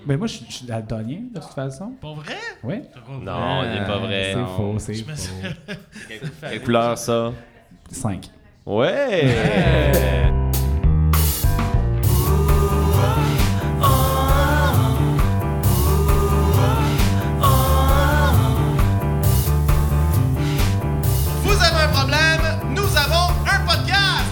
Ben moi, je suis daltonien, de toute façon. Pas vrai? Oui. Non, il n'est pas vrai. C'est faux, c'est Je me suis- faux. Quelle couleur, ça? 5. Ouais! Vous avez un problème, nous avons un podcast!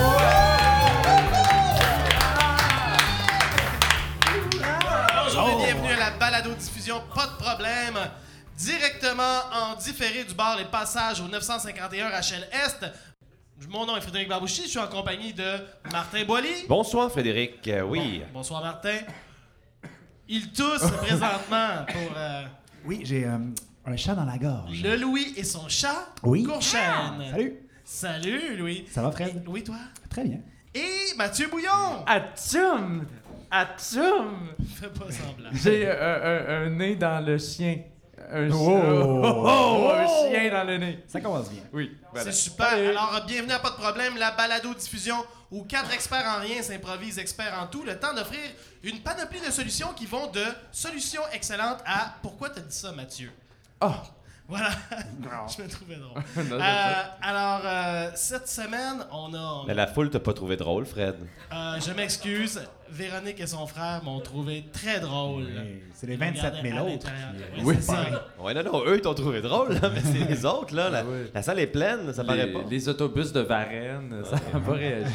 Bonjour et bienvenue à la balado-diffusion Pas de problème, directement en différé du bar Les Passages au 951 Rachel Est. Mon nom est Frédéric Barbouchi, je suis en compagnie de Martin Boily. Bonsoir, Frédéric. Oui. Bonsoir Martin. Il tousse présentement pour Oui, j'ai un chat dans la gorge. le Louis et son chat, Oui. Courchaine. Salut. Salut Louis. Ça va, Fred? Et- oui, toi? Très bien. Et Mathieu Bouillon. Atchoum! Atchoum! Fais pas semblant. J'ai un nez dans le chien. Un Oh! un chien dans le nez. Ça commence bien. Oui, voilà. C'est super. Alors, bienvenue à Pas de problème, la balado-diffusion où 4 experts en rien s'improvisent experts en tout. Le temps d'offrir une panoplie de solutions qui vont de solutions excellentes à pourquoi t'as dit ça, Mathieu? Ah! Voilà. Je me trouvais drôle. Non, Alors, cette semaine, on a... Mais la foule t'a pas trouvé drôle, Fred. je m'excuse. Véronique et son frère m'ont trouvé très drôle. Oui, c'est les Ils 27 regardaient 000 à autres. l'intérieur. qui, Oui, c'est ça. Ouais, non, eux, ils t'ont trouvé drôle, là, mais c'est les autres, là. La, ouais. la salle est pleine, ça paraît pas. Les autobus de Varennes, ça n'a pas réagi.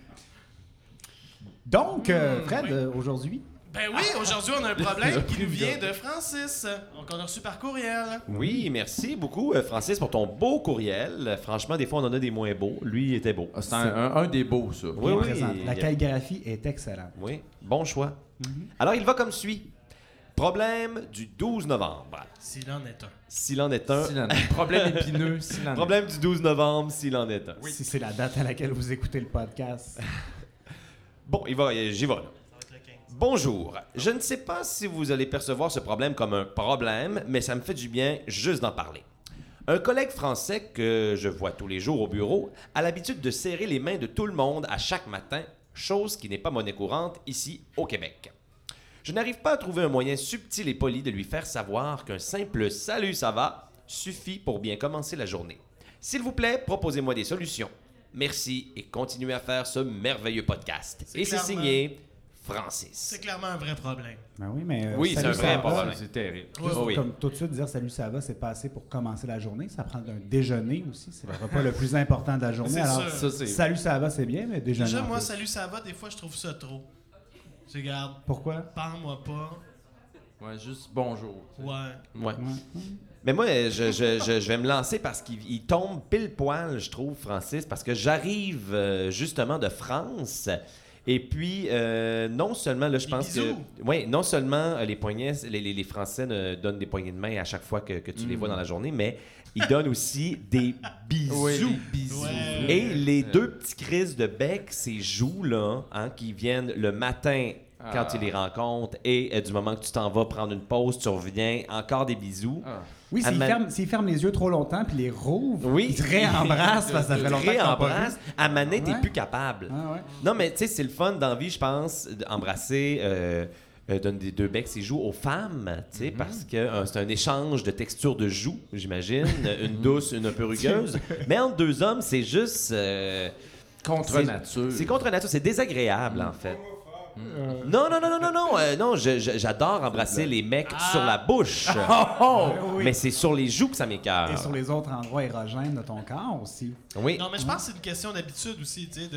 Donc, Fred, aujourd'hui, Ben oui, aujourd'hui, on a un problème qui nous vient de Francis, qu'on a reçu par courriel. Oui, merci beaucoup, Francis, pour ton beau courriel. Franchement, des fois, on en a des moins beaux. Lui, il était beau. C'est un des beaux, ça. Oui, oui. présente. La calligraphie est excellente. Oui, bon choix. Alors, il va comme suit. Problème du 12 novembre. S'il en est un. S'il en est un. Problème épineux, s'il en est. Problème du 12 novembre, s'il en est un. Si c'est la date à laquelle vous écoutez le podcast. Bon, j'y vais, là. Ça va être le 15. Bonjour. Je ne sais pas si vous allez percevoir ce problème comme un problème, mais ça me fait du bien juste d'en parler. Un collègue français que je vois tous les jours au bureau a l'habitude de serrer les mains de tout le monde à chaque matin, chose qui n'est pas monnaie courante ici au Québec. Je n'arrive pas à trouver un moyen subtil et poli de lui faire savoir qu'un simple « Salut, ça va » suffit pour bien commencer la journée. S'il vous plaît, proposez-moi des solutions. Merci et continuez à faire ce merveilleux podcast. Et c'est clairement- signé Francis. C'est clairement un vrai problème. Ben oui, mais. Oui, c'est salut, un ça vrai va, problème. C'est terrible. Oui, oui. Comme tout de suite dire salut, ça va, c'est pas assez pour commencer la journée. Ça prend un déjeuner aussi. C'est le repas le plus important de la journée. C'est Alors, sûr. Ça, c'est... salut, ça va, c'est bien, mais déjeuner. Déjà, en moi, plus. salut, ça va, des fois, je trouve ça trop. Tu regardes, Pourquoi? parle-moi pas. Ouais, juste bonjour. Ouais. Ouais. Ouais. Mais moi, je vais me lancer parce qu'il tombe pile poil, je trouve, Francis, parce que j'arrive justement de France. Et puis, non seulement, là, je Des pense bisous. que... Oui, non seulement les poignets, les Français donnent des poignées de main à chaque fois que tu les vois dans la journée, mais ils donnent aussi des bisous. Oui, des bisous. Ouais. Et les deux petits crises de bec, ces joues-là, hein, qui viennent le matin quand tu les rencontres et du moment que tu t'en vas prendre une pause, tu reviens, encore des bisous. Ah. Oui, s'il Ama- ferme les yeux trop longtemps puis les rouvre, Oui. il te réembrasse parce que ça fait longtemps que t'as pas vu. Réembrasse, à maner, t'es Ouais. plus capable. Ah ouais. Non, mais tu sais, c'est le fun dans la vie, je pense, d'embrasser, donner des deux becs, ses joues aux femmes, tu sais, parce que c'est un échange de texture de joues, j'imagine, une douce, une un peu rugueuse. Mais entre deux hommes, c'est juste... Contre nature. C'est contre nature, c'est désagréable, en fait. Non, j'adore embrasser les mecs sur la bouche. Oui. Mais c'est sur les joues que ça m'écoeure. Et sur les autres endroits érogènes de ton corps aussi. Oui. Non, mais je pense que c'est une question d'habitude aussi, tu sais,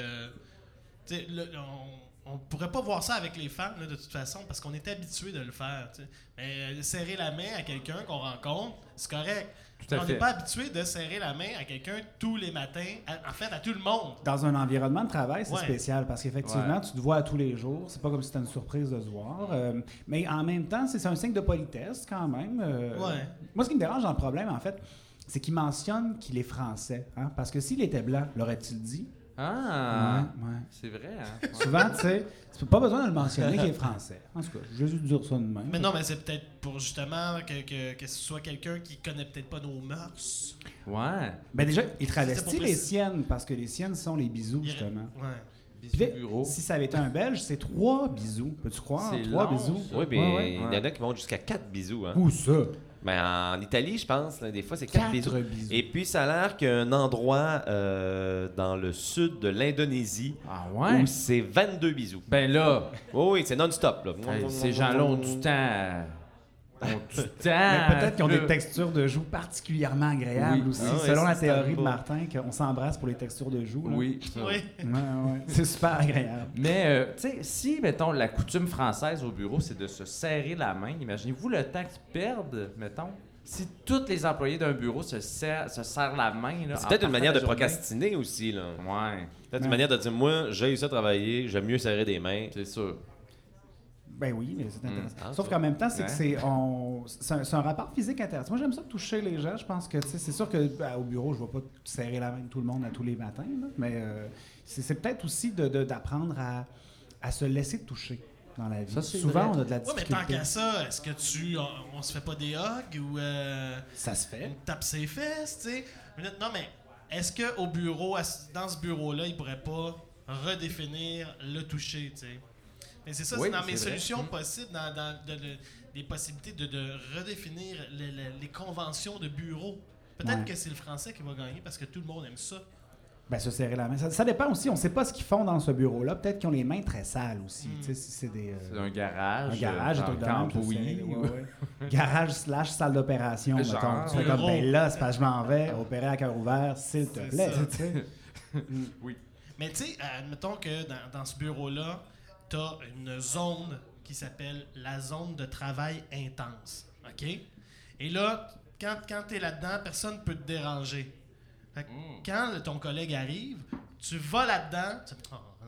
tu sais, on pourrait pas voir ça avec les femmes, là, de toute façon, parce qu'on est habitué de le faire, tu sais. Mais serrer la main à quelqu'un qu'on rencontre, c'est correct. Tout à On fait. n'est pas habitué de serrer la main à quelqu'un tous les matins, en fait, à tout le monde. Dans un environnement de travail, c'est Ouais. spécial parce qu'effectivement, Ouais. tu te vois à tous les jours. C'est pas comme si c'était une surprise de se voir. Mais en même temps, c'est un signe de politesse quand même. Ouais. Moi, ce qui me dérange dans le problème, en fait, c'est qu'il mentionne qu'il est français. Hein? Parce que s'il était blanc, l'aurait-il dit? Ah! Ouais, ouais. C'est vrai, hein? Ouais. Souvent, tu sais, c'est pas besoin de le mentionner qu'il est français. En tout cas, je vais juste dire ça de même. Mais non, mais c'est peut-être pour justement que ce soit quelqu'un qui connaît peut-être pas nos mœurs. Ouais. Ben déjà, il C'est travestit pour les préciser. siennes parce que les siennes sont les bisous, Il- justement. Ouais. Puis là, bureau. si ça avait été un Belge, c'est 3 bisous. Peux-tu croire? C'est 3 long, bisous. ça. Oui, mais Ouais, il y en a qui vont jusqu'à 4 bisous. Hein. Où ça? Mais en Italie, je pense, là, des fois, c'est 4 bisous. bisous. Et puis, ça a l'air qu'il y a un endroit dans le sud de l'Indonésie Ah ouais? où c'est 22 bisous. Ben là, Oui, c'est non-stop. Là. ces gens-là ont du temps. Mais peut-être qu'ils ont des textures de joues particulièrement agréables Oui. aussi. Ah ouais, Selon ça, la c'est théorie de pas- Martin, qu'on s'embrasse pour les textures de joues. là. Oui. Oui. Ouais, ouais. C'est super agréable. Mais, tu sais, si, mettons, la coutume française au bureau, c'est de se serrer la main, imaginez-vous le temps qu'ils perdent, mettons, si tous les employés d'un bureau se serrent la main. Là, C'est en peut-être une partant manière de la journée. procrastiner aussi. Là. Ouais, Peut-être une manière de dire, moi, j'ai eu ça travailler, j'aime mieux serrer des mains. c'est sûr. Ben oui, mais c'est intéressant. Ah, Sauf ça. qu'en même temps, c'est Ouais. que c'est un rapport physique intéressant. Moi, j'aime ça toucher les gens. Je pense que, tu sais, c'est sûr que au bureau, je ne vais pas serrer la main de tout le monde à tous les matins, là, mais c'est peut-être aussi d'apprendre à se laisser toucher dans la vie. Ça, c'est Souvent, vrai. on a de la Ouais, mais difficulté. tant qu'à ça, est-ce que on se fait pas des hugs ou Ça se fait. on tape ses fesses, tu sais? Non, mais est-ce qu'au bureau, dans ce bureau-là, il pourrait pas redéfinir le toucher, tu sais? Mais c'est ça, Oui, c'est dans mes c'est vrai. solutions possibles, des possibilités de redéfinir les conventions de bureau. Peut-être Ouais. que c'est le français qui va gagner parce que tout le monde aime ça. Ben, se serrer la main. Ça dépend aussi. On ne sait pas ce qu'ils font dans ce bureau-là. Peut-être qu'ils ont les mains très sales aussi. Tu sais, si c'est des... C'est un garage. un garage, dans un truc de même, Cambouis. se serrer, ouais, ouais. Garage / salle d'opération, Genre, mettons. Tu fais comme, bureau. ben là, c'est parce que je m'en vais opérer à cœur ouvert, s'il te C'est plaît. ça. tu sais. Mais tu sais, admettons que dans ce bureau-là, tu as une zone qui s'appelle la zone de travail intense. OK? Et là, quand tu es là-dedans, personne ne peut te déranger. Fait que quand ton collègue arrive, tu vas là-dedans, tu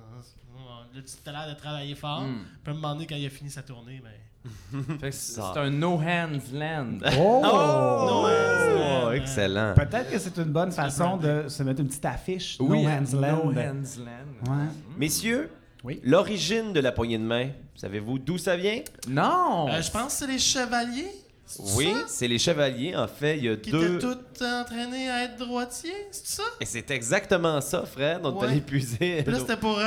là, tu as l'air de travailler fort, puis à un moment donné, quand il a fini sa tournée, ben... Fait que c'est un no hands land. Oh! No hands land. Excellent. Peut-être que c'est une bonne façon de se mettre une petite affiche. Oui, no Hands Land. No hands land. Ouais. Messieurs, Oui. l'origine de la poignée de main, savez-vous d'où ça vient? Non! Je pense que c'est les chevaliers. C'est Oui, ça? c'est les chevaliers. En fait, il y a Qui deux... étaient tous entraînés à être droitiers, c'est ça? Et c'est exactement ça, Fred. On est Ouais. allé puiser. Puis là,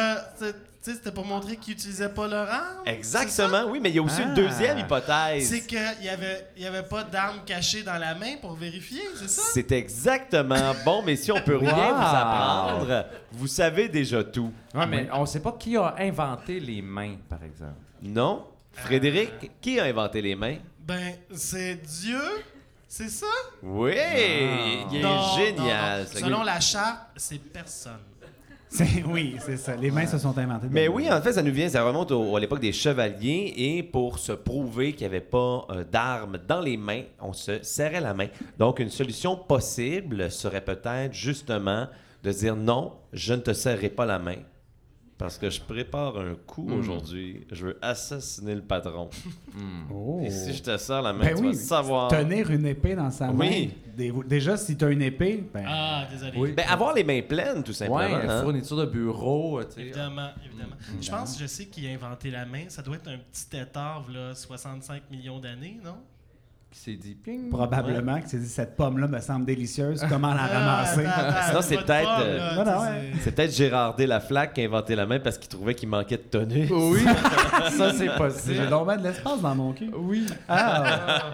c'était pour montrer qu'ils n'utilisaient pas leur arme. Exactement, oui, mais il y a aussi une Ah. deuxième C'est hypothèse. qu'il n'y avait pas d'arme cachée dans la main pour vérifier, c'est ça? C'est exactement bon, mais si on peut rien Wow. vous apprendre, vous savez déjà tout. Ouais, mais on sait pas qui a inventé les mains, par exemple. Non? Frédéric, qui a inventé les mains? Ben, c'est Dieu, c'est ça? Oui! Il est Non, génial. non, non. ce Selon gars. la charte, c'est personne. Oui, c'est ça. Les mains se sont inventées. Mais oui, en fait, ça remonte à l'époque des chevaliers et pour se prouver qu'il n'y avait pas d'armes dans les mains, on se serrait la main. Donc, une solution possible serait peut-être justement de dire non, je ne te serrerai pas la main parce que je prépare un coup aujourd'hui. Je veux assassiner le patron. Oh. Et si je te serre la main, Ben tu oui, vas savoir. tenir une épée dans sa main. Oui. Déjà, si tu as une épée, ben, Ah, désolé. Oui. Ben, avoir les mains pleines, tout simplement. Ouais, hein. fourniture de bureau, tu sais. Évidemment, évidemment. Je pense, je sais qui a inventé la main. Ça doit être un petit tétard, là, 65 millions d'années, non? Qui s'est dit ping. probablement que tu dit cette pomme-là me semble délicieuse. Comment la ramasser? Sinon, c'est peut-être, non, non, ouais. C'est peut-être Gérard D. Laflaque qui a inventé la main parce qu'il trouvait qu'il manquait de tenue. Oui, ça c'est J'ai possible. donc bien de l'espace dans mon cul. Oui. Ah!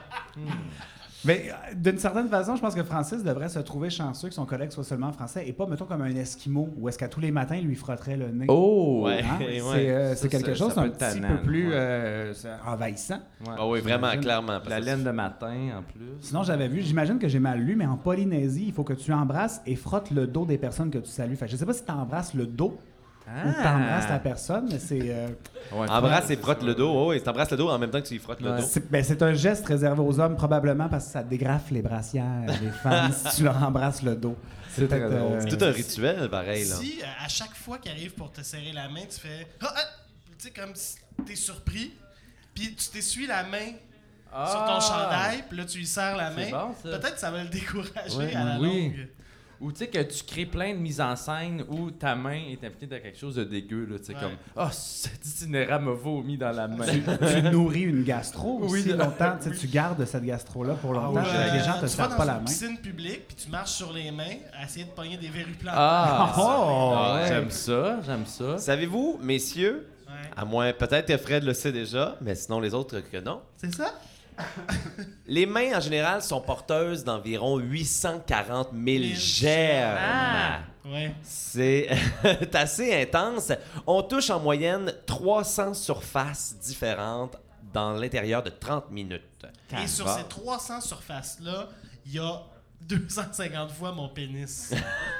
Mais d'une certaine façon, je pense que Francis devrait se trouver chanceux que son collègue soit seulement français et pas, mettons, comme un Esquimau, où est-ce qu'à tous les matins, il lui frotterait le nez. Oh! Ouais. Hein? Ouais. C'est quelque chose ça d'un peut être petit tannant, peu plus ouais. envahissant. Ouais. Ah oui, vraiment, J'imagine. clairement. La laine de matin en plus. Sinon, j'avais vu, j'imagine que j'ai mal lu, mais en Polynésie, il faut que tu embrasses et frottes le dos des personnes que tu salues. Fait que je sais pas si tu embrasses le dos ou tu embrasses la personne, mais c'est... Ouais, Embrasse et frotte le dos. Oh, oui, t'embrasses le dos en même temps que tu lui frottes le Ouais. dos. c'est un geste réservé aux hommes, probablement, parce que ça dégrafe les brassières des femmes si tu leur embrasses le dos. C'est très peut-être, drôle. C'est tout un rituel, pareil. Là. Si, à chaque fois qu'il arrive pour te serrer la main, tu fais... Ah, ah! Tu sais, comme si t'es surpris, puis tu t'essuies la main sur ton chandail, puis là, tu lui serres la main. C'est bon, ça. Peut-être que ça va le décourager Ouais, à la oui. longue. Ou tu sais que tu crées plein de mises en scène où ta main est impliquée dans quelque chose de dégueu, là, tu sais, Ouais. comme « Ah, cet itinéraire me vomi dans la main. » Tu nourris une gastro aussi Oui. longtemps. Tu sais, tu gardes cette gastro-là pour longtemps. Ouais, Les gens te tu vas servent dans pas la une main. piscine publique, puis tu marches sur les mains à essayer de pogner des verrues plantes. Ah, Oh, ouais. j'aime ça, j'aime ça. Savez-vous, messieurs, Ouais. à moins peut-être que Fred le sait déjà, mais sinon les autres que non, C'est ça? les mains en général sont porteuses d'environ 840 000 germes. Ah! Ouais. C'est assez intense. On touche en moyenne 300 surfaces différentes dans l'intérieur de 30 minutes. Et sur ces 300 surfaces-là, il y a 250 fois mon pénis.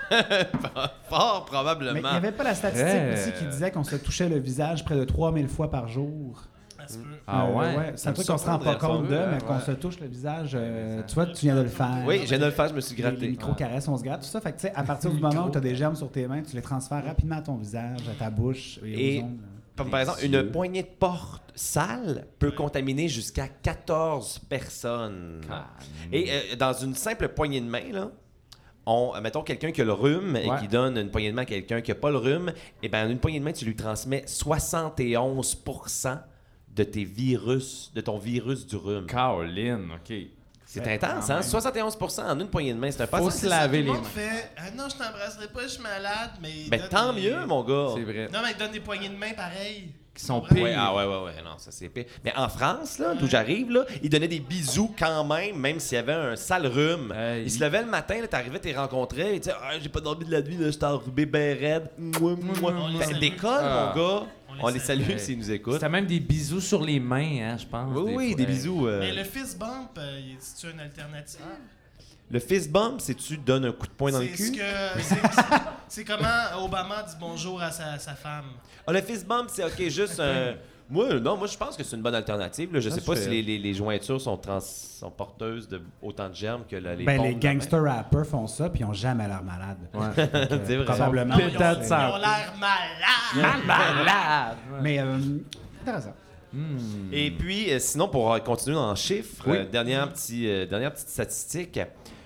Fort Mais probablement. il n'y avait pas la statistique Hey. aussi qui disait qu'on se touchait le visage près de 3000 fois par jour. Ça se peut. Ah ouais? C'est un me truc qu'on se rend pas surprendrait, compte de, ça. mais qu'on se touche le visage. Tu vois, tu viens de le faire. Oui, je viens de le faire, je me suis Les gratté. micro-caresses, on se gratte, tout ça. Fait que, tu sais, à partir du moment où tu as des germes sur tes mains, tu les transfères rapidement à ton visage, à ta bouche et Et- aux ongles. Par exemple, une poignée de porte sale peut contaminer jusqu'à 14 personnes. Et dans une simple poignée de main, là, mettons quelqu'un qui a le rhume et Ouais. qui donne une poignée de main à quelqu'un qui n'a pas le rhume, et bien, une poignée de main, tu lui transmets 71% de ton virus du rhume. Caroline, OK. C'est Ouais, intense, quand hein? même. 71% en une poignée de main, c'est un pas Faut ça. se laver Tout les le monde mains. fait non, je t'embrasserai pas, je suis malade, mais. il Ben donne tant des- mieux, mon gars. C'est vrai. Non, mais il donne des poignées de main pareilles. Qui sont Ouais. pires. Ouais, non, ça c'est pire. Mais en France, là, d'où j'arrive, là, ils donnaient des bisous quand même s'il y avait un sale rhume. Hey. Ils se levaient le matin, là, t'arrivais, t'es rencontré, ils disaient « j'ai pas dormi de la nuit, là, j'étais enrhumé ben raide. Mouah, mouah. On les Ben, salue. décolle, Ah. mon gars. On les salue. salue s'ils nous écoutent. C'était même des bisous sur les mains, hein, je pense. Oui, fois. des bisous. Mais le fist bump, c'est-tu une alternative? Le fist bump, c'est tu donnes un coup de poing dans le C'est ce cul? c'est comment Obama dit bonjour à sa femme. Ah, le fist bump, c'est OK, juste un... Moi, je pense que c'est une bonne alternative. Là. Je sais je pas fais. si les jointures sont porteuses de autant de germes que les Ben, pompes les de main. gangster rappers font ça, puis ils n'ont jamais l'air malades. Ouais. C'est vrai. Probablement. Non, ils ont Pétate ils sans- ont l'air malades. Malade! Mais intéressant. Et puis, sinon, pour continuer dans le chiffre, Oui. dernière petite statistique,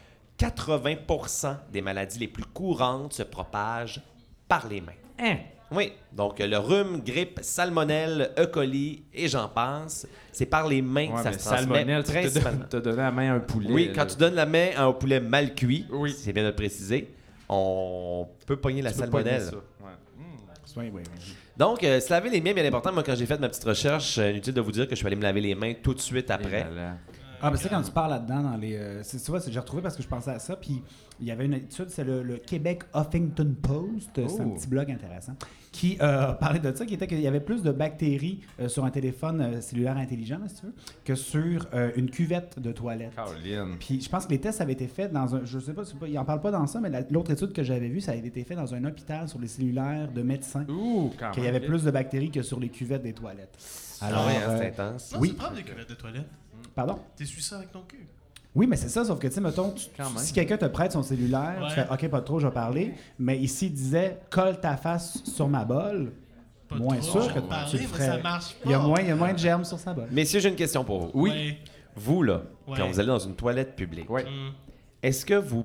80% des maladies les plus courantes se propagent par les mains. Hein? Oui, donc le rhume, grippe, salmonelle, E. coli et j'en passe, c'est par les mains que Ouais, ça mais se transmet salmonelle, tu principalement. t'as donné la main à un poulet. Oui, quand là. tu donnes la main à un poulet mal cuit, Oui. c'est bien de le préciser, on peut pogner la Tu peux pas aimer salmonelle. ça. Ouais. Oui. Donc, se laver les mains, bien important. Moi, quand j'ai fait ma petite recherche, inutile de vous dire que je suis allé me laver les mains tout de suite après. Et là, là. Ah, ben, c'est quand tu parles là-dedans, dans les. Tu vois, j'ai retrouvé parce que je pensais à ça. Puis il y avait une étude, c'est le Québec Huffington Post, c'est un Oh. petit blog intéressant, qui parlait de ça, qui était qu'il y avait plus de bactéries sur un téléphone cellulaire intelligent, là, si tu veux, que sur une cuvette de toilette. Caroline. Puis je pense que les tests avaient été faits dans un. Je sais pas, ils en parlent pas dans ça, mais l'autre étude que j'avais vue, ça avait été fait dans un hôpital sur les cellulaires de médecins. Ouh, quand Qu'il y même. avait plus de bactéries que sur les cuvettes des toilettes. Alors, oui, euh, c'est intense. Non, Oui. c'est propre des cuvettes de toilette. Pardon? T'essuies ça avec ton cul. Oui, mais c'est ça, sauf que, tu sais, mettons, Quand même. si quelqu'un te prête son cellulaire, Ouais. tu fais OK, pas trop, je vais parler, mais ici, il disait colle ta face sur ma bolle. Pas Moins trop, sûr je que vais te parler, tu le mais ferais. ça marche pas. Il y a moins de germes sur sa bolle. Messieurs, j'ai une question pour vous. Oui. Ouais. Vous, là, Ouais. quand vous allez dans une toilette publique, Ouais. Hum. est-ce que vous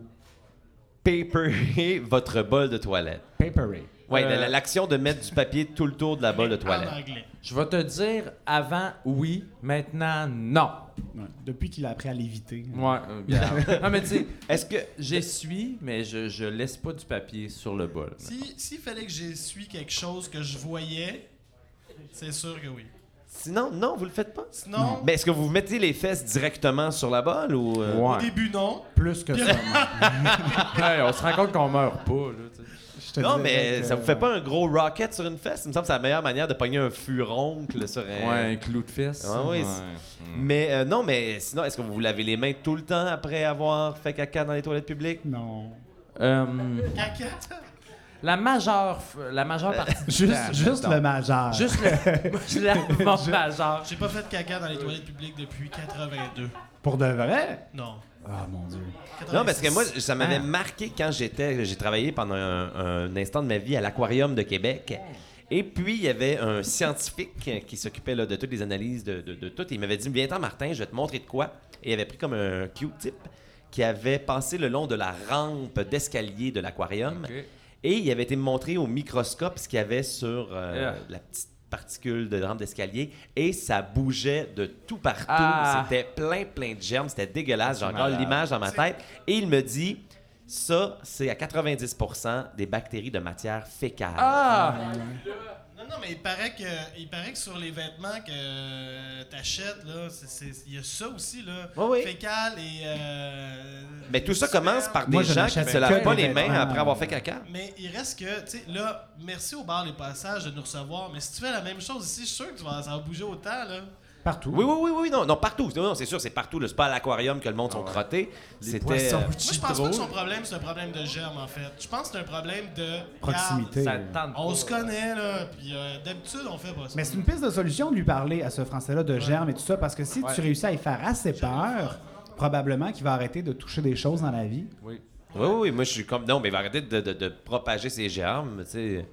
paperez votre bol de toilette? Papery. Oui, Euh, l'action de mettre du papier tout le tour de la bolle de En toilette. anglais. Je vais te dire avant, oui, maintenant, non. Ouais. Depuis qu'il a appris à l'éviter. Ouais, regarde. Non, mais tu sais, Est-ce que... j'essuie, mais je laisse pas du papier sur le bol. S'il fallait que j'essuie quelque chose que je voyais, c'est sûr que oui. Sinon, non, vous le faites pas? Sinon, Mais est-ce que vous mettez les fesses directement sur la bolle ou... au Ouais. début, non. Plus que ça. moi. Hey, on se rend compte qu'on meurt pas, là, tu sais. Je te Non, dirais mais que- ça vous fait pas un gros rocket sur une fesse? Il me semble que c'est la meilleure manière de pogner un furoncle sur un... Ouais, un clou de fesse. Ah oui, Mais non, mais sinon, est-ce que vous vous lavez les mains tout le temps après avoir fait caca dans les toilettes publiques? Non. Caca. La majeure partie du Juste, temps, juste mettons. le majeur. Juste le... Moi, je lave mon majeur. J'ai pas fait de caca dans les toilettes publiques depuis 82. Pour de vrai? Non. Ah, mon Dieu. Non, parce que moi, ça m'avait Ah. marqué quand j'ai travaillé pendant un instant de ma vie à l'Aquarium de Québec. Et puis, il y avait un scientifique qui s'occupait là, de toutes les analyses de tout. Et il m'avait dit, viens-t'en, Martin, je vais te montrer de quoi. Et il avait pris comme un Q-tip. qui avait passé le long de la rampe d'escalier de l'aquarium. OK. Et il avait été montré au microscope ce qu'il y avait sur la petite particule de rampe d'escalier. Et ça bougeait de tout partout. Ah. C'était plein de germes. C'était dégueulasse. J'ai encore malade. l'image dans ma tête. Et il me dit, ça, c'est à 90% des bactéries de matière fécale. Ah! Non, mais il paraît que sur les vêtements que t'achètes, là, il y a ça aussi, là. Oui. Fécal et. Mais tout ça sperme. commence par Moi, des je gens qui n'achète se que lavent pas des les mains vêtements. après avoir fait caca. Mais il reste que, tu sais, là, merci au bar Les Passages de nous recevoir, mais si tu fais la même chose ici, je suis sûr que ça va bouger autant, là. Partout. Oui, non, partout. Non, c'est sûr, c'est partout. C'est pas à l'aquarium que le monde sont crottés. C'était. poissons. Moi, je pense pas que son problème, c'est un problème de germe, en fait. Je pense que c'est un problème de. Proximité. Ça te tente On pas. se connaît, là, puis d'habitude, on fait pas ça. Mais c'est une piste de solution de lui parler à ce Français-là de germes et tout ça, parce que si tu réussis à y faire assez peur, probablement qu'il va arrêter de toucher des choses dans la vie. Oui. Oui, moi je suis comme. Non, mais il va arrêter de propager ses germes, tu sais.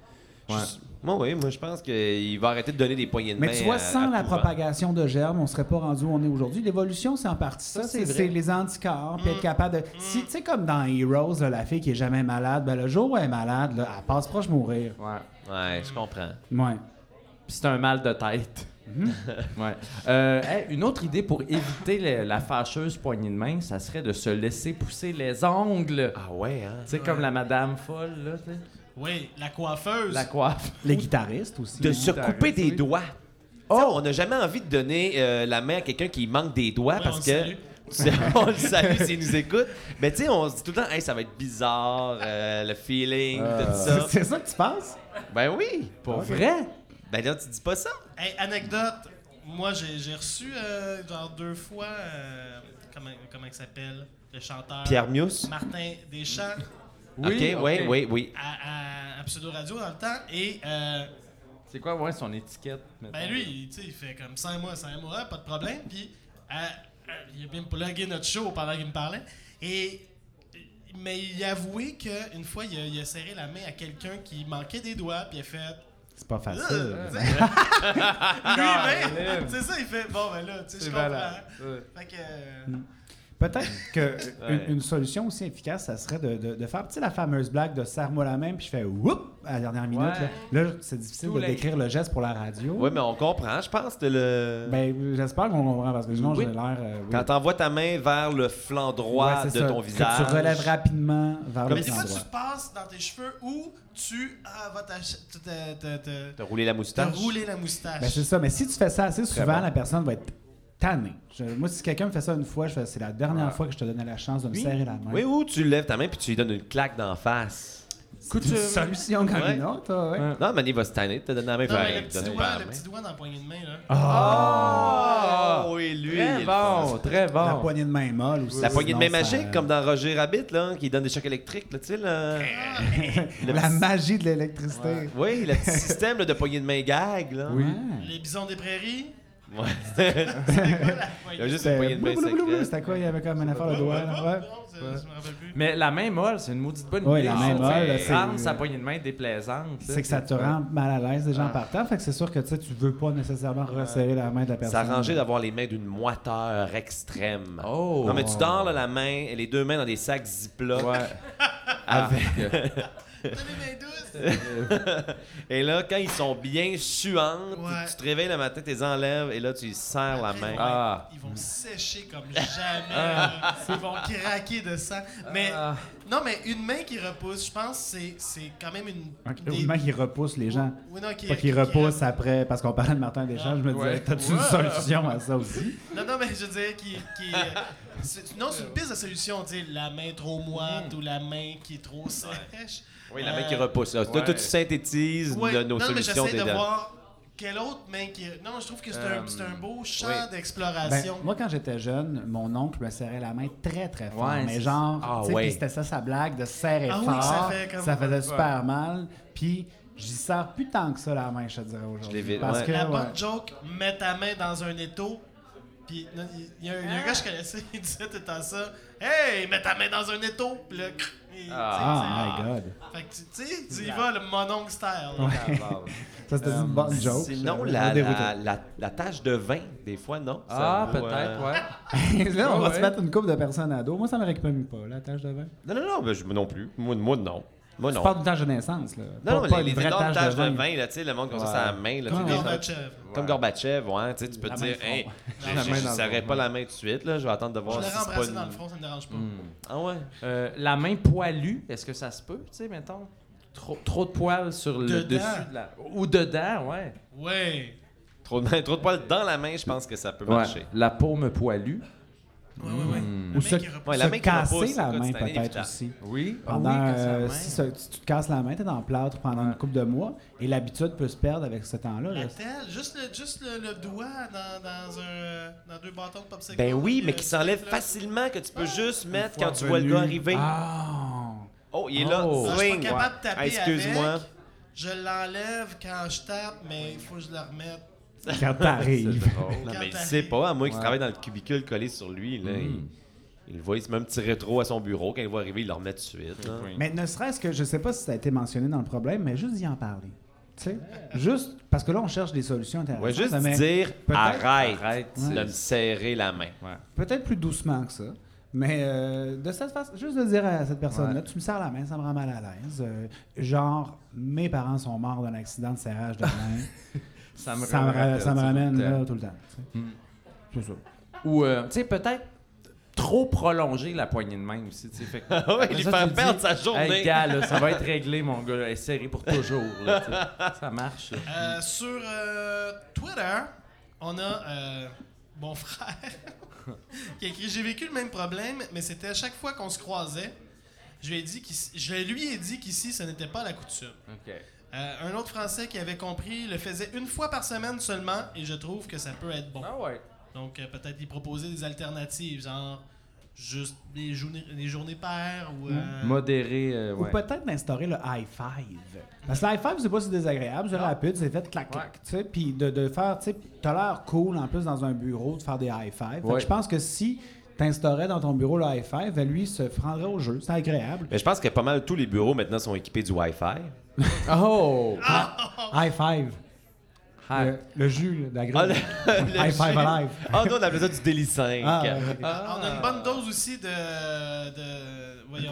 Moi, je pense qu'il va arrêter de donner des poignées de main. Mais tu vois, sans la tout vent. propagation de germes, on serait pas rendu où on est aujourd'hui. L'évolution, c'est en partie ça. c'est vrai. C'est les anticorps, puis être capable de... Si, tu sais, comme dans Heroes, là, la fille qui est jamais malade, ben le jour où elle est malade, là, elle passe proche de mourir. Ouais. Ouais, je comprends. Ouais. Puis c'est un mal de tête. Ouais. Hey, une autre idée pour éviter la fâcheuse poignée de main, ça serait de se laisser pousser les ongles. Ah ouais, hein? Tu sais, comme la madame folle, là, tu sais. Oui, la coiffeuse. La coiffe. Les guitaristes aussi. De hein. se couper des doigts. Oh! On n'a jamais envie de donner la main à quelqu'un qui manque des doigts Ouais, parce on le que. salue. On le salue s'il nous écoute. Mais tu sais, on se dit tout le temps, hey, ça va être bizarre, le feeling, tout ça. C'est ça que tu penses? Ben oui. Pour vrai? Ben là, tu dis pas ça. Hey, anecdote, moi j'ai reçu genre 2 fois, comment il s'appelle, le chanteur Pierre Mius. Martin Deschamps Oui, oui. à Pseudo Radio dans le temps et C'est quoi, ouais, son étiquette? Mettons? ben lui, tu sais, il fait comme 5 mois, pas de problème, puis il a bien plugué notre show pendant qu'il me parlait mais il a avoué qu'une fois il a serré la main à quelqu'un qui manquait des doigts puis il a fait C'est pas facile. lui-même, c'est ça, il fait bon ben là, tu sais, je comprends. Fait que Peut-être qu'une solution aussi efficace, ça serait de faire, tu sais, la fameuse blague de serre-moi la main, puis je fais whoop à la dernière minute. Ouais. Là, c'est difficile Too de late. décrire le geste pour la radio. Oui, mais on comprend, je pense, de le. Ben, j'espère qu'on comprend, parce que sinon, Oui. j'ai l'air... oui. Quand t'envoies ta main vers le flanc droit Ouais, c'est de ça. ton Que visage. tu relèves rapidement vers le mais des flanc fois, droit. tu passes dans tes cheveux ou tu vas T'as roulé la te moustache. rouler la moustache. Ben, c'est ça, mais si tu fais ça assez souvent, bon. la personne va être tannée. Moi, si quelqu'un me fait ça une fois, je fais, c'est la dernière fois que je te donnais la chance de me serrer la main. Oui, ou tu lèves ta main puis tu lui donnes une claque d'en face. C'est une solution comme Ouais. une autre, ouais. Non, mais il va se tanner, te donner la main. non, mais faire, le petit donner doigt, pas la le main. petit doigt dans la poignée de main, là. Ah! Oui, lui. il est Très le bon, fun. très bon. La poignée de main molle aussi. La poignée de main sinon, ça- magique, comme dans Roger Rabbit, là, qui donne des chocs électriques, là, tu sais, là. La magie de l'électricité. Oui, le petit système là, de poignée de main gag, là. Oui. Les bisons des prairies. Ouais. C'est quoi la Il y a poignée? juste une poignée de main secrète. C'était quoi? Il y avait comme une affaire de doigt. Là. Ouais. Non, je me rappelle plus. Mais la main molle, c'est une maudite bonne Oui, idée. la main molle, là, c'est- Rendre sa poignée de main déplaisante. C'est que ça te rend mal à l'aise déjà en partant. Fait que c'est sûr que tu sais, tu veux pas nécessairement resserrer la main de la C'est personne. arrangé d'avoir les mains d'une moiteur extrême. Oh! Non, mais tu dors, là, la main, et les deux mains dans des sacs Ziploc. Ouais. T'as les mains douces. Et là, quand ils sont bien suantes, Ouais. tu te réveilles le matin, tu les enlèves, et là, tu lui serres la Après, main. Ah. Ils vont sécher comme jamais. là. Ils vont craquer de sang. Mais non, mais une main qui repousse, je pense, c'est quand même une. Une main qui repousse les gens. Oui, non, Pas qui repousse après, parce qu'on parlait de Martin Deschamps, je me disais, Ouais. t'as-tu une solution à ça aussi? Non, mais je veux dire, non, c'est une piste de solution, tu sais, la main trop moite ou la main qui est trop sèche. Oui, la main qui repousse. Là, toi, tu synthétises Ouais, nos non, mais solutions j'essaie de des voir quelle autre main qui. Non, je trouve que c'est un beau champ oui. Ben, d'exploration. moi, quand j'étais jeune, mon oncle me serrait la main très, très fort. Ouais, mais c'est- genre, Ah, tu sais, ouais. puis c'était ça sa blague, de serrer Ah oui, fort. ça fait comme- Ça faisait super mal. Puis, j'y sers plus tant que ça, la main, je te dirais aujourd'hui. Je l'ai vu, Parce ouais. que, La ouais. bonne joke, mets ta main dans un étau. Puis il y a un gars que je connaissais, il disait tout le temps ça. Hey, mets ta main dans un étau. Puis là, Ah, my God. Fait que tu sais, tu y vas le mononcle style. Ouais. Ça, c'était une bonne joke. Sinon, la tache de vin, des fois, non? Ah, Ça vaut, peut-être, ouais. Là, on va Ouais. se mettre une couple de personnes à dos. Moi, ça me récupère pas, la tâche de vin. Non, ben, moi non plus. Moi non. Moi, Tu non. parles d'une tâche de naissance, là. Non, pas les une vraie énormes tâche taches de vin, là, tu sais, le monde comme ça, ça a la main. Là, Comme tu sais, Gorbatchev. comme Gorbatchev, ouais, tu sais, tu peux La te main dire, front. hey, La main je dans le serrais front. pas la main tout de suite, là, je vais attendre de Je voir l'aurais si c'est pas embrassé une... dans le front, ça me dérange pas. Ah ouais? La main poilue, est-ce que ça se peut, tu sais, mettons? Trop de poils sur le Dedans. dessus de la... Ou dedans, ouais. Ouais. Trop de poils dans la main, je pense que ça peut marcher. La paume poilue. Ouais. Le Ou mec, se, il repousse. Ouais, la se main qui repousse, casser la écoute, main, c'est peut-être inévitable. aussi. Oui. Pendant, quand ça si tu te casses la main, t'es dans le plâtre pendant une couple de mois, et l'habitude peut se perdre avec ce temps-là. La là. telle, juste le doigt dans deux bâtons de popsicle. Ben oui, mais puis, qui s'enlève là. facilement, que tu peux juste mettre fois quand tu vois le revenu. gars arriver. Ah! Oh, il est là. Oh. Ah, je suis Swing. pas capable de taper Ah, excuse-moi. avec. Je l'enlève quand je tape, mais il faut que je le remette. Quand t'arrives. C'est drôle. Non, Quand mais il t'arrives. sait pas, à moins qu'il Ouais. travaille dans le cubicule collé sur lui. Là, il le voit, il se met un petit rétro à son bureau. Quand il va arriver, il le remet tout de suite. là. Mais ne serait-ce que, je sais pas si ça a été mentionné dans le problème, mais juste d'y en parler. Tu sais, juste, parce que là, on cherche des solutions intéressantes. Ouais, juste mais dire peut-être- arrête Ouais. de me serrer la main. Peut-être plus doucement que ça. Mais de cette façon, juste de dire à cette personne-là, Ouais. tu me serres la main, ça me rend mal à l'aise. Genre, mes parents sont morts d'un accident de serrage de main. Ça me ça me ramène tout le temps. là tout le temps. tu sais. C'est ça. Ou, tu sais, peut-être trop prolonger la poignée de main aussi. Tu sais, fait que- Ah ouais, après lui ça, faire tu perdre dis, sa journée. Hey, gars, là, ça va être réglé, mon gars. Elle est serrée pour toujours. Là, tu sais. Ça marche. ça. Sur Twitter, on a mon frère qui a écrit « J'ai vécu le même problème, mais c'était à chaque fois qu'on se croisait. Je lui ai dit qu'ici, ce n'était pas la coutume. OK. Un autre Français qui avait compris le faisait une fois par semaine seulement, et je trouve que ça peut être bon. Ah ouais. Donc, peut-être y proposer des alternatives, genre juste des journées paires ou... Modéré, Ou ouais. peut-être d'instaurer le high five. Parce que le high five, c'est pas si désagréable, c'est rapide, c'est fait clac-clac. Tu sais, puis de faire, tu sais, t'as l'air cool en plus dans un bureau de faire des high five. Fait que Ouais. je pense que si t'instaurais dans ton bureau le high five, ben, lui se prendrait au jeu. C'est agréable. Mais je pense que pas mal tous les bureaux maintenant sont équipés du Wi-Fi. Oh! High five. Hi. Le jus là, de la Ah, grille. le High five jus. alive. Ah non, on appelait ça du Daily 5. Ah, ouais, ok. On a une bonne dose aussi de voyons.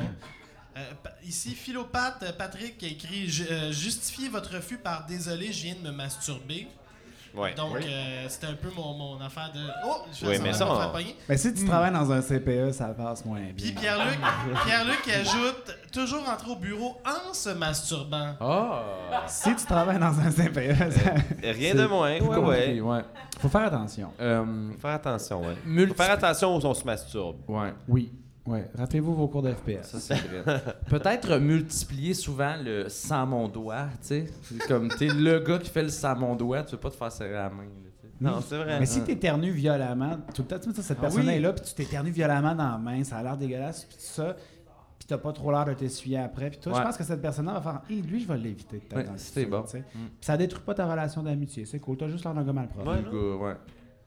Ici, Philopathe Patrick qui a écrit justifiez votre refus par désolé, je viens de me masturber. Ouais. Donc, c'était un peu mon affaire de. Oh, je Oui, vais mais me ça, faire on- pogner. Mais si tu travailles dans un CPE, ça passe moins bien. Puis Pierre-Luc ajoute toujours rentrer au bureau en se masturbant. Ah! Si tu travailles dans un CPE, ça... Rien de moins. Ouais. Ouais. faut faire attention. Faut faire attention, ouais. Multi- Faut faire attention où on se masturbe. Ouais. Oui. Ouais. Rappelez-vous vos cours de FPS. Ça, c'est vrai. Peut-être multiplier souvent le sans mon doigt, tu sais. C'est comme, t'es le gars qui fait le sans mon doigt, tu veux pas te faire serrer la main. Là, tu sais. Non, c'est vrai. Mais si t'éternues violemment, tout le temps, tu sais, cette personne oui. est là, puis tu t'éternues violemment dans la main, ça a l'air dégueulasse, puis tout ça, puis t'as pas trop l'air de t'essuyer après, puis toi, Ouais. je pense que cette personne-là va faire « Hey, lui, je vais l'éviter peut-être. Ouais, dans le c'était futur, bon. tu sais. Puis ça détruit pas ta relation d'amitié, c'est cool, t'as juste l'air d'un gars mal propre. Ouais, Le gars, ouais.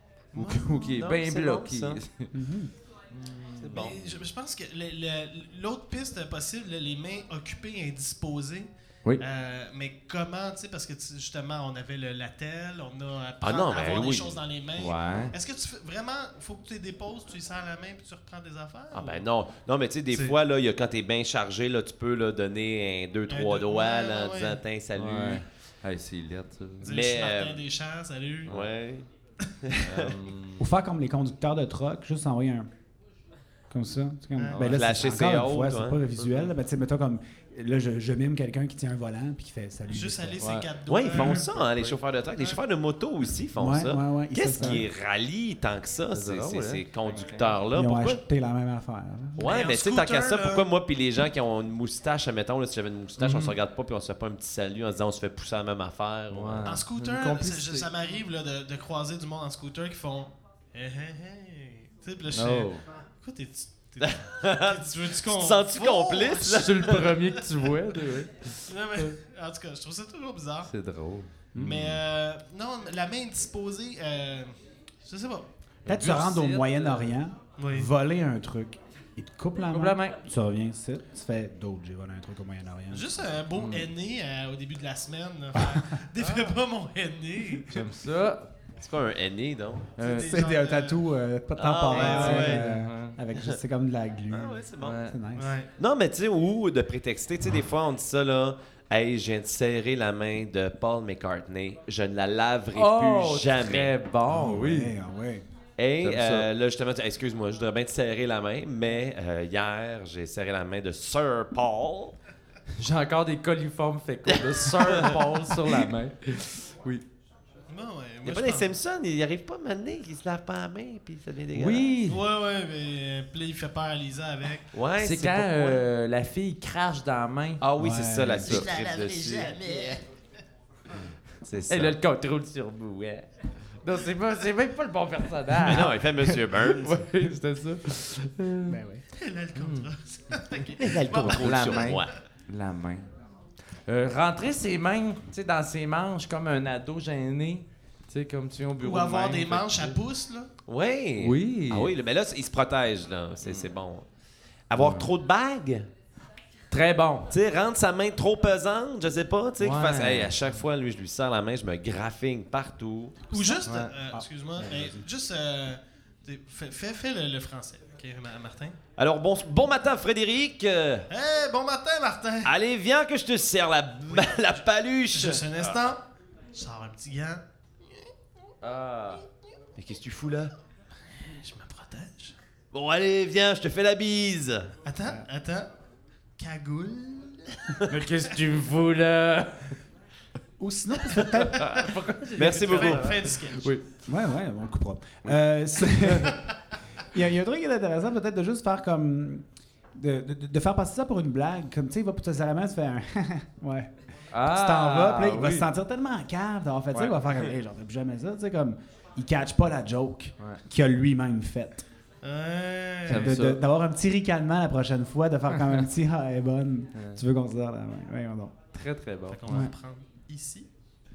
Ou qui est Non, bien c'est bloqué. bon, ça. Mhm. C'est bon. Mais je pense que l'autre piste possible, là, les mains occupées, indisposées. Oui. Mais comment, tu sais, parce que justement, on avait la telle, on a Ah non, mais avoir des oui. choses dans les mains. Ouais. Est-ce que tu fais vraiment, faut que tu les déposes, tu les serres la main puis tu reprends des affaires? Ah ou- ben non. Non, mais tu sais, des C'est- fois, là, il y a, quand t'es bien chargé, là, tu peux là, donner 2-3 deux- doigts ouais, là, en ouais. disant « Tiens, salut Ouais. Hey, c'est laid, ça. Dire, Mais, je suis Martin Deschamps, salut. Ouais. Ou faire comme les conducteurs de truck, juste envoyer un... Comme ça. Tu sais, comme... Ah, ben là, flasher c'est encore ses une fois, hautes, c'est ouais. pas visuel, là, mais tu sais, mettons comme... Là, je mime quelqu'un qui tient un volant puis qui fait « Salut ». Juste aller Ouais. ses quatre doigts. Ouais, ils font ça, hein, les chauffeurs de truck. Les chauffeurs de moto aussi font Ouais, ça. ouais, ouais, ils Qu'est-ce se qui rallie tant que ça, C'est ces, drôle, ces, hein? ces conducteurs-là? Ils ont Pourquoi? acheté la même affaire. là. Ouais, en mais tu sais, tant qu'à ça, scooter, là- pourquoi moi puis les gens qui ont une moustache, admettons, là, si j'avais une moustache, on se regarde pas puis on se fait pas un petit salut en se disant on se fait pousser la même affaire. Ouais. En scooter, Une complicité. ça m'arrive là, de croiser du monde en scooter qui font hey, hey, hey. Tu sais, puis là, je Oh. fais, écoute, tu veux-tu qu'on. Tu te sens-tu Oh! complice, là? Je suis le premier que tu vois, là, ouais. Non, mais, en tout cas, je trouve ça toujours bizarre. C'est drôle. Mais non, la main indisposée, je sais pas. Peut-être tu rentres au Glucides, Moyen-Orient, Oui. voler un truc, il te coupe la Coupe main, la main. tu reviens ici, tu fais d'autres, j'ai volé un truc au Moyen-Orient. Juste un beau henné au début de la semaine. là. Défais pas mon henné. J'aime ça. C'est quoi un henné, donc? C'est un tatou pas temporaire, ouais. avec juste, c'est comme de la glu. Ah ouais, c'est bon. Ouais. C'est nice. Ouais. Non, mais tu sais, ou de prétexter, tu sais, des fois, on dit ça, là. Hey, je viens de serrer la main de Paul McCartney. Je ne la laverai plus jamais. Très bon, oui. Ouais, ah ouais. Et J'aime ça. là, justement, tu dis, excuse-moi, je voudrais bien te serrer la main, mais hier, j'ai serré la main de Sir Paul. J'ai encore des coliformes fécaux de Sir Paul sur la main. Oui. Bon, ouais, Il n'y moi, a pas je des pense- Simpsons, il n'arrive pas à m'amener, il se lave pas la main, puis ça devient dégueulasse. Oui. Ouais, mais puis là, il fait peur à Lisa avec. Ouais, C'est quand pourquoi. la fille crache dans la main. Ah oui, Ouais, c'est ça, la ça. fille Je la tripe laverai dessus. jamais. C'est ça. Elle a le contrôle sur vous, ouais. Non, c'est même pas le bon Mais personnage. non, il fait Monsieur Burns. Oui, c'était ça. Ben oui. Elle a le contrat. Ok. Il a le contrôle La sur main. moi. La main. Rentrer ses mains, tu sais, dans ses manches comme un ado gêné. Tu sais, comme tu viens au bureau Ou avoir de même, des fait manches que- à pouce, là. Oui. Oui. Ah oui, mais là, il se protège, là. C'est bon. Avoir trop de bagues. Très bon. Tu sais, rendre sa main trop pesante, je sais pas, tu sais, qu'il Ouais. fasse, hey, à chaque fois, lui, je lui serre la main, je me graffigne partout. Ou juste, Ouais. excuse-moi, juste, fais le français, ok, Martin? Alors, bon matin, Frédéric. Hey, bon matin, Martin! Allez, viens que je te serre la paluche. Juste un instant, je sors un petit gant, Ah. Mais qu'est-ce que tu fous là? je me protège. Bon, allez, viens, je te fais la bise. Attends, cagoule. Mais qu'est-ce que tu me fous, là? Ou sinon, c'est peut-être. Merci beaucoup. Fin du sketch. Oui. Ouais, on le coupera. Il y a un truc qui est intéressant, peut-être de juste faire comme. De faire passer ça pour une blague. Comme, tu sais, il va pour te serrer la main, tu fais un. Ouais. Ah, Tu t'en vas, puis là, il va oui. se sentir tellement en cave d'avoir fait ça, Ouais. il va faire comme, hey, j'en fais plus jamais ça, tu sais, comme, il catch pas la joke Ouais. qu'il a lui-même faite. Ouais. J'aime ça. D'avoir un petit ricanement la prochaine fois, de faire comme un petit, ah, elle est bonne, tu veux qu'on se serre la main. Voyons donc. Très, très bon. On va Ouais. le prendre ici.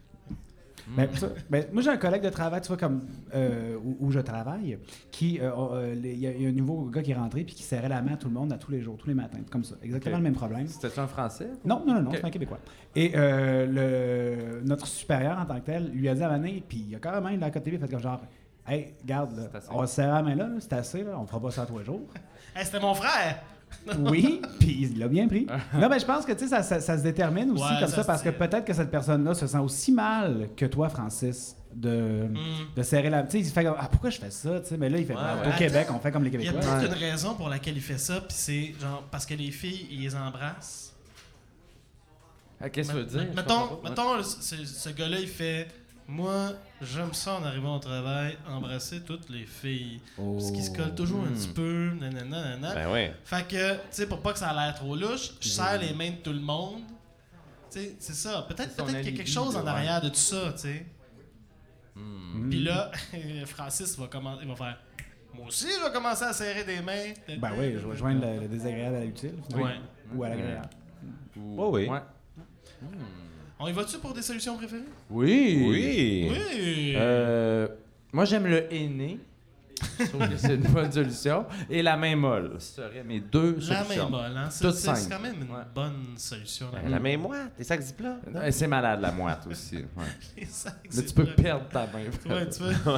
Ben, moi, j'ai un collègue de travail, tu vois, comme où je travaille, qui, il y a un nouveau gars qui est rentré puis qui serrait la main à tout le monde à tous les jours, tous les matins, comme ça. Exactement Ok. le même problème. C'était un français? Non, Ok. c'est un Québécois. Et notre supérieur en tant que tel lui a dit à la main, puis il a carrément, il l'a à côté de lui, il a fait comme genre, hey, regarde, là, C'est assez. on va se serrer la main là, c'est assez, là, on fera pas ça tous les jours. Hey, c'était mon frère! Oui, puis il l'a bien pris. Non, mais je pense que tu sais, ça se détermine aussi Ouais, comme ça ça, se parce que dit. peut-être que cette personne-là se sent aussi mal que toi, Francis, de serrer la. Tu sais, il se fait comme, ah, pourquoi je fais ça, tu sais, mais là, il fait, Ouais, au ouais. Québec, on fait comme les Il y a Québécois. peut-être une raison pour laquelle il fait ça, puis c'est genre parce que les filles, ils les embrassent. Ah, qu'est-ce que tu veux dire? Je Mettons, comprends pas. mettons ce gars-là, il fait moi, j'aime ça en arrivant au travail, embrasser toutes les filles. Parce qu'ils se collent toujours un petit peu, nanana, nanana. Ben oui. Fait que, tu sais, pour pas que ça a l'air trop louche, je serre les mains de tout le monde. Tu sais, c'est ça. Peut-être C'est son qu'il y a alibi, quelque chose en là, arrière de tout ça, tu sais. Mm. Puis là, Francis va faire moi aussi, je vais commencer à serrer des mains. Ben oui, je vais joindre le désagréable à l'utile, finalement. Ouais. Ou à l'agréable. Oh oui. Ouais. On y va-tu pour des solutions préférées? Oui. Oui. Oui! Moi, j'aime le henné. Je trouve que c'est une bonne solution. Et la main molle. Ce seraient mes deux La solutions. main molle, hein? Toutes C'est simples. quand même une Ouais. bonne solution. là. La main moite, des sacs Ziploc. Et c'est malade, la moite aussi. Ouais. Les sacs, Mais c'est tu peux vrai. perdre ta main. Ouais, tu vois.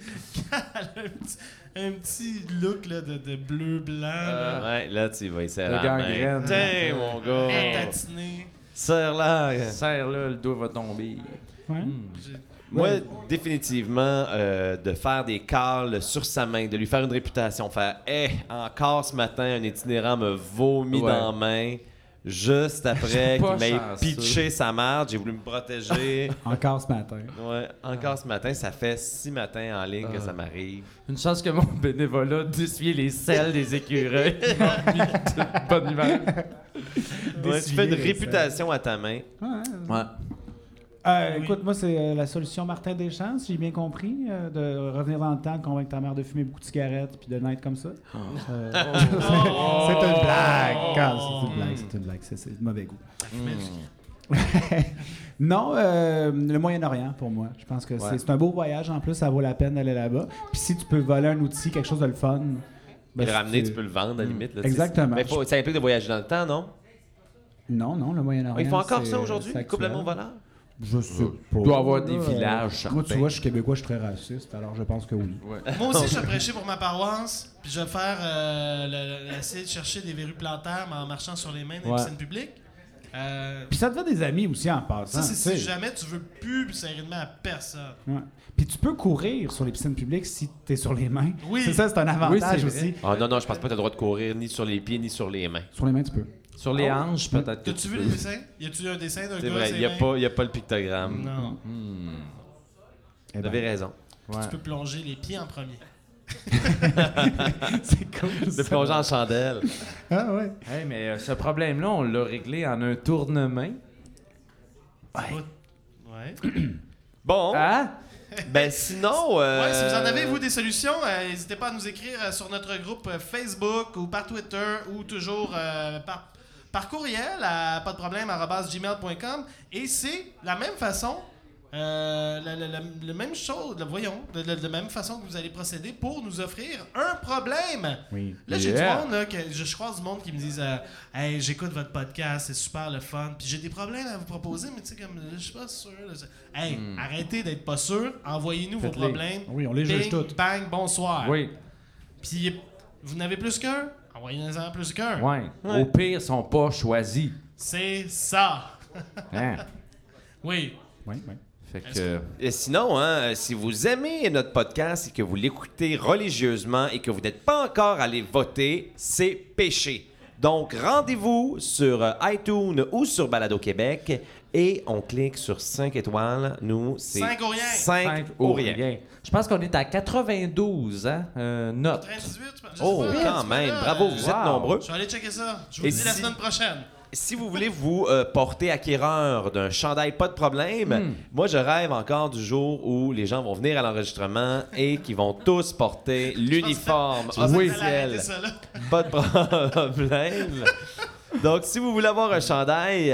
un petit look là, de bleu-blanc. là. Ouais, là, tu vas y serrer Le la main. gangrène. Tiens, mon gars. Tatiné. Serre-la. Serre-là, le doigt va tomber. Ouais. Moi, définitivement, de faire des calls sur sa main, de lui faire une réputation, faire « Hey, encore ce matin, un itinérant me vomit Ouais. dans la main. » Juste après pas qu'il m'ait chanceux. pitché sa marde, j'ai voulu me protéger. Encore ce matin. Ouais, encore ce matin, ça fait 6 matins en ligne que ça m'arrive. Une chance que mon bénévolat d'essuyer les selles des écureuils m'a mis de bonne humeur. Ouais, tu fais une les réputation à ta main. Ouais. Oui. Écoute, moi, c'est la solution Martin Deschamps, si j'ai bien compris, de revenir dans le temps, de convaincre ta mère de fumer beaucoup de cigarettes puis de naître comme ça. C'est une blague. C'est une blague, c'est de mauvais goût. Non, le Moyen-Orient, pour moi. Je pense que c'est un beau voyage. En plus, ça vaut la peine d'aller là-bas. Puis si tu peux voler un outil, quelque chose de le fun... Et le ramener, tu peux le vendre, à la limite. Là, exactement. Mais ça implique de voyager dans le temps, non? Non, le Moyen-Orient... Ils font encore ça aujourd'hui, le couple d'amour voleur? Je sais pas. Il doit y avoir des villages, Moi, tu certains. vois, je suis québécois, je suis très raciste, alors je pense que oui. Moi aussi, je vais prêcher pour ma paroisse, puis je vais faire essayer de chercher des verrues plantaires mais en marchant sur les mains dans les piscines publiques. Puis ça te fait des amis aussi en passant. Ça, c'est si jamais tu veux plus serrer de main à personne. Ouais. Puis tu peux courir sur les piscines publiques si tu es sur les mains. Oui. C'est ça, c'est un avantage c'est aussi. Ah non, je pense pas que tu as le droit de courir ni sur les pieds ni sur les mains. Sur les mains, tu peux. Sur les hanches, peut-être. T'as-tu vu le dessin? Y a-tu un dessin d'un C'est gars vrai, ses il mains? n'y a pas le pictogramme. Non. Eh Vous ben, avez raison. Tu peux plonger les pieds en premier. c'est cool. De ça. plonger en chandelle. Ah ouais. Hey, mais ce problème-là, on l'a réglé en un tournement. Ouais. Bon, Hein? ben sinon... Ouais, si vous en avez, vous, des solutions, n'hésitez pas à nous écrire sur notre groupe Facebook ou par Twitter ou toujours par courriel à pasdeproblème@gmail.com. Et c'est la même façon, la même chose, de même façon que vous allez procéder pour nous offrir un problème. Oui. Là, j'ai Yeah. du monde, là, que je croise du monde qui me disent hey, j'écoute votre podcast, c'est super le fun, puis j'ai des problèmes à vous proposer, mais tu sais, comme, je suis pas sûr. Là, hey, arrêtez d'être pas sûr, envoyez-nous vos Faites-les. problèmes. Oui, on les juge Bing, toutes. Bang, bonsoir. Oui. Puis, vous n'avez plus qu'un? Envoyez-en plus qu'un. Ouais. Au pire, ils sont pas choisis. C'est ça. Hein? Oui, Oui. oui. Fait que... Et sinon, si vous aimez notre podcast et que vous l'écoutez religieusement et que vous n'êtes pas encore allé voter, c'est péché. Donc, rendez-vous sur iTunes ou sur Balado Québec et on clique sur 5 étoiles. Nous, c'est 5 ou rien. 5 ou rien. Je pense qu'on est à 92, hein? Notes. 98, je sais Oh, pas, quand tu même. vois, là, Bravo, vous êtes wow. nombreux. Je vais aller checker ça. Je vous Et dis la si- semaine prochaine. Si vous voulez vous porter acquéreur d'un chandail pas de problème, moi je rêve encore du jour où les gens vont venir à l'enregistrement et qui vont tous porter l'uniforme Je pensais que t'allais officiel. arrêter ça, là. Pas de problème. Donc si vous voulez avoir un chandail,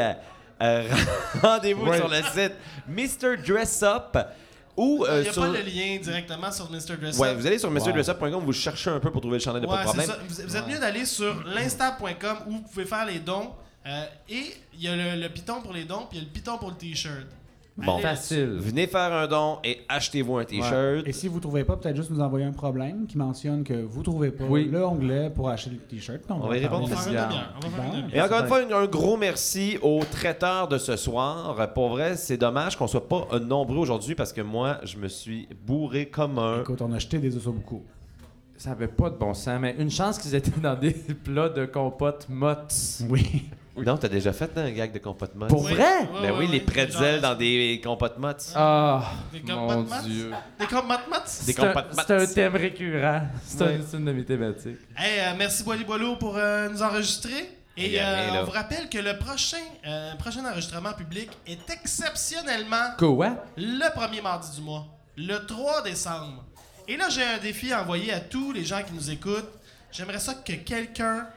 rendez-vous sur le site Mr. Dress Up ou Il n'y a sur... pas le lien directement sur Mr. Dress Ouais, Up. vous allez sur mrdressup.com, vous cherchez un peu pour trouver le chandail de pas Ouais, de c'est problème. ça. Vous êtes mieux d'aller sur l'insta.com où vous pouvez faire les dons. Et il y a le piton pour les dons, puis il y a le piton pour le t-shirt. Bon, Allez Facile. venez faire un don et achetez-vous un t-shirt. Et si vous trouvez pas, peut-être juste nous envoyer un problème qui mentionne que vous trouvez pas Oui. le onglet pour acheter le t-shirt. On va y répondre On va faire une Bien. demi-heure. On va faire une Bon. demi-heure. Et encore une fois, un gros merci aux traiteurs de ce soir. Pour vrai, c'est dommage qu'on soit pas nombreux aujourd'hui parce que moi, je me suis bourré comme un... Écoute, on a acheté des ossobuco. Ça avait pas de bon sens, mais une chance qu'ils étaient dans des plats de compote mottes. Oui. Non, t'as déjà fait un gag de compote motte? Pour Oui. vrai? Ouais, Ben ouais, oui, ouais. les pretzels Genre, dans des compotes mottes. Ah, Des mon compotes mottes? Dieu. Des compotes mottes? Des C'est un, compotes mottes. c'est un thème récurrent. C'est Ouais. une de mes thématiques. Hey, merci Boily Boileau pour nous enregistrer. Et Y a rien, là. on vous rappelle que le prochain enregistrement public est exceptionnellement Quoi? le premier mardi du mois, le 3 décembre. Et là, j'ai un défi à envoyer à tous les gens qui nous écoutent. J'aimerais ça que quelqu'un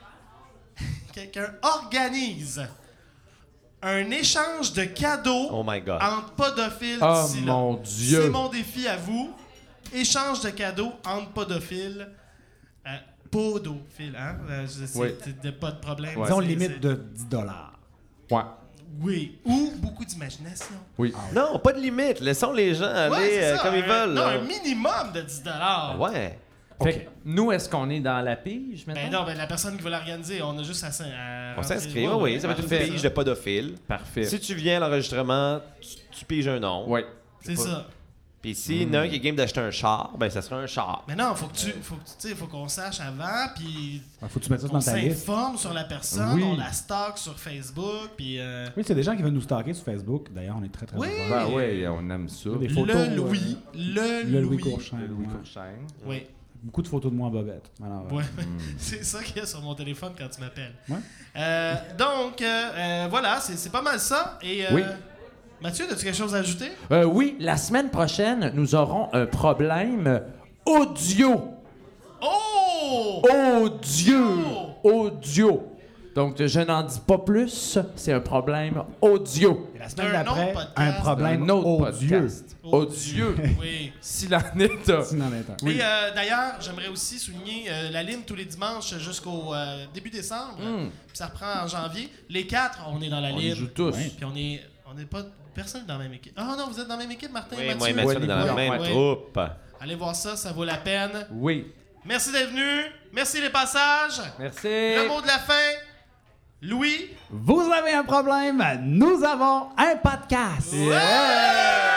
organise un échange de cadeaux Oh my God. entre podophiles Oh d'ici là. mon Dieu. C'est mon défi à vous. Échange de cadeaux entre podophiles. Podophiles, hein? Oui. Pas de problème. Ouais. Disons C'est- limite c'est- de 10 $. Ouais. Oui. Ou beaucoup d'imagination. Oui. Non, pas de limite. Laissons les gens aller Ouais, c'est ça, comme ils veulent. Non, là. un minimum de 10 Ouais. Fait que nous, est-ce qu'on est dans la pige maintenant? Ben non, ben la personne qui va l'organiser, on a juste à On rentrer- s'inscrit, ouais, oui. Ça va être une c'est pige ça. de podophile. Parfait. Si tu viens à l'enregistrement, tu piges un nom. Ouais. C'est ça. Puis s'il y en a un qui est game d'acheter un char, ben ça sera un char. Mais non, faut qu'on sache avant, puis Il faut que tu mettes ça on dans ta liste. s'informe sur la personne, Oui. on la stocke sur Facebook, puis Oui, c'est des gens qui veulent nous stalker sur Facebook. D'ailleurs, on est très, très Oui. ouverts. Ben oui, on aime ça. Des photos, le Louis, le Louis Courchain. Louis ouais. Courchaine. Oui. Beaucoup de photos de moi en bobette. Alors, Ouais. C'est ça qu'il y a sur mon téléphone quand tu m'appelles. Ouais. Donc, voilà, c'est pas mal ça. Et, Oui. Mathieu, as-tu quelque chose à ajouter? Oui, la semaine prochaine, nous aurons un problème audio. Oh! Audio. Audio. Donc, je n'en dis pas plus. C'est un problème audio. Et la semaine Un d'après, autre podcast. un problème Un autre odieux. podcast. Odieux. Oui. S'il en est un. Sinon, attends. Et d'ailleurs, j'aimerais aussi souligner la ligne tous les dimanches jusqu'au début décembre. Puis ça reprend en janvier. Les 4, on est dans la On ligne. y joue tous. Ouais. Puis on n'est pas personne dans la même équipe. Ah non, vous êtes dans la même équipe, Martin Oui, Mathieu? moi et Mathieu, on est dans la Ouais. même Ouais. troupe. Allez voir ça, ça vaut la peine. Oui. Merci d'être venu. Merci les passages. Merci. Le mot de la fin, Louis. Vous avez un problème, nous avons un podcast. Yeah!